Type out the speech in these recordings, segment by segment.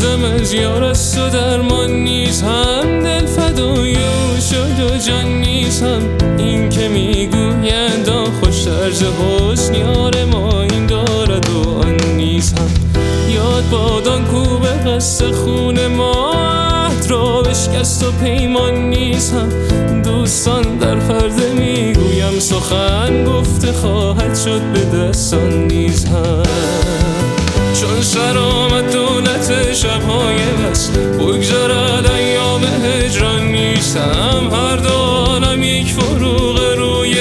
دردم از یار است و درمان نیست هم، دل فدای او شد و جان نیست هم. این که میگویند آن خوش طرز حسن یار ما این دارد و آن نیست هم. یاد باد آن کو به قصد خون ما عهد را بشکست و پیمان نیست هم. دوستان در پرده میگویم سخن گفته خواهد شد به دستان نیز هم. چون سر آمد دولت شبهای بس بگذرد ایام هجران نیستم. هر دو عالم یک فروغ روی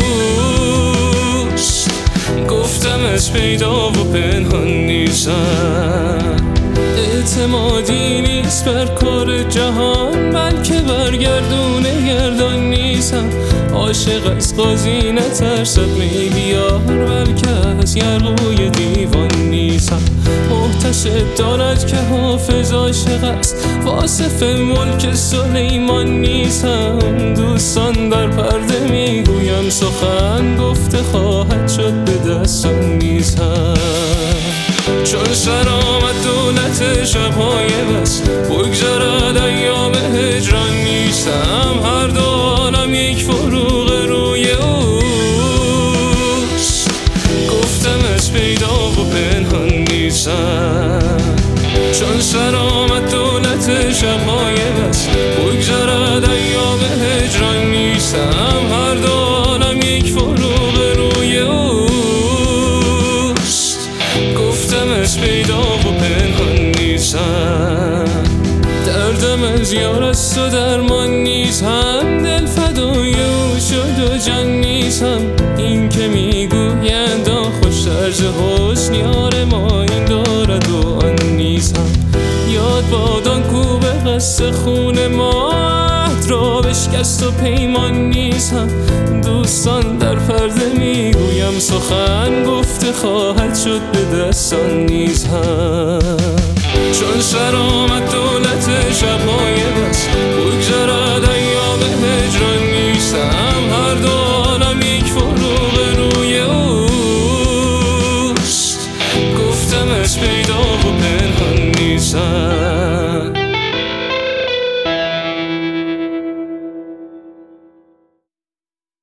اوست، گفتم از پیدا و پنهان نیستم. اعتمادی نیست بر کار جهان بلکه برگردون گردان نیستم. عاشق از قاضی نترسد می بیار بلکه از یرغوی دیوان نیستم. محتسب داند که حافظ عاشق است واصف ملک سلیمان نیستم. دوستان در پرده میگویم سخن گفته خواهد شد به دستان نیستم. چون سر آمد دولت شبهای بس بگذرد ایام هجران نیستم. هر دو عالم یک فروغ روی اوست، گفتم از پیدا و پنهان نیستم. چون سر آمد دولت شبهای بس بگذرد ایام هجران نیستم. هر دو عالم یک فروغ روی اوست، گفتم از پیدا و پنهان نیستم. دردم از یار است و درمان نیست هم، دل فدای او شد و جان نیست هم. این که میگویند آن خوش طرز حسن یار ما این دارد و آن نیست هم. یاد باد آن کو به قصد خون ما عهد را بشکست و پیمان نیست هم. دوستان در پرده میگویم سخن گفته خواهد شد به دستان نیز هم. چون سر آمد دولت شبهای بس بگذرد ایام هجران نیستم. هر دو عالم یک فروغ روی اوست، گفتم از پیدا و پنهان نیستم.